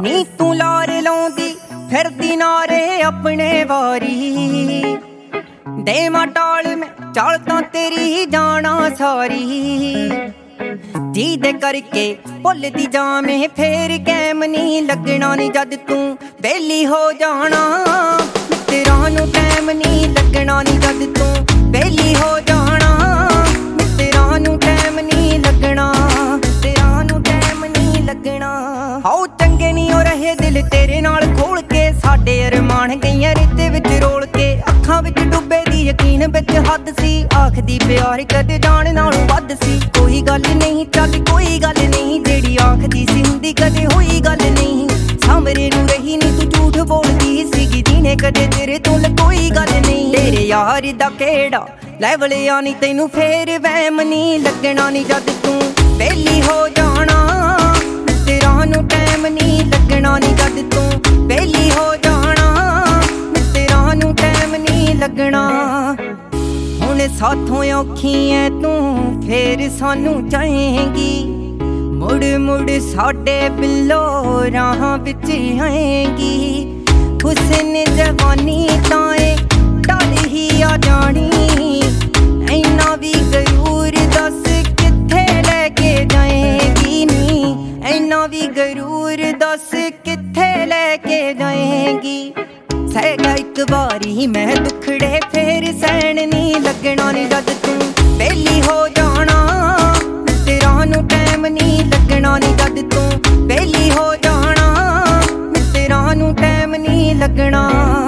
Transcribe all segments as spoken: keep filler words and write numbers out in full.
नी तू लार लाउंदी फिरदी नारे अपने वारी दे मां टाल में चाल तां तेरी जाना सारी जी दे करके भुलदी जामे फेर कैम नी लगना नी जद तू बेली हो जाना मित्तरां नूं टैम नी लगना नी जद तू बेली हो जाना मित्तरां नूं टैम नी लगना मित्तरां नूं टैम नी लगना हाओ चंगे नी हो रहे दिल तेरे नाल खोल के साडे अरमान गईयां रेते विच रोल के अखां विच डुबे दी यकीन विच हद सी आखदी प्यार कदे जान नालों वध सी कोई गल नहीं चल कोई गल नहीं जेड़ी आखदी सी हुंदी कदे होई गल नहीं सामरे नूं रही नी तू झूठ बोलदी सीगी जीने कदे तेरे तो कोई गल नहीं तेरे यार दा केड़ा लेवल आनी तैनू फेर वहम नी लगना नी जद तू बेली हो जाना मित्तरां नूं टैम नी लगना नी जद तू बेली हो जाना मित्तरां नूं टैम नी लगना हुण साथों औखी ऐ तू फेर सानू चाहेंगी मुड़ मुड़ साडे बिल्लो राह विच आएंगी हुस्न जवानी ताए टल ही आ जानी ऐना भी गरूर दस किथे लेके जाएंगी नी ऐना भी गरूर दस किथे लेके जाएंगी सहगा एक बारी मैं दुखड़े फेर सहन नी लगना नी जद तू बेली हो जाना मित्तरां नूं टैम नी लगना नी जद तू बेली हो जाना मित्तरां नूं टैम नी लगना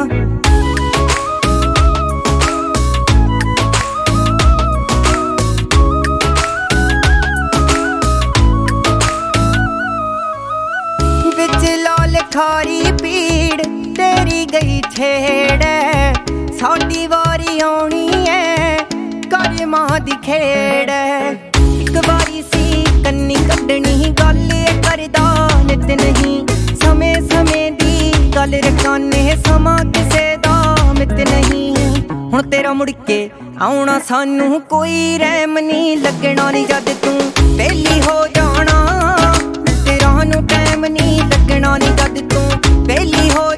विच लाल खारी पीड़ तेरी गई छेड़ साडी वारी आउणी है कर मां दी खेड़ एक बारी सी कन्नी कड्डनी गल करदा नित नहीं समय समय दी गल रकाने समा किसे दा मित नहीं हुण तेरा मुड़ के आउणा सानू कोई रहम नी लगना नी जद तू बेली हो जाना मित्तरां नूं टैम नी लगना नी जद तू बेली हो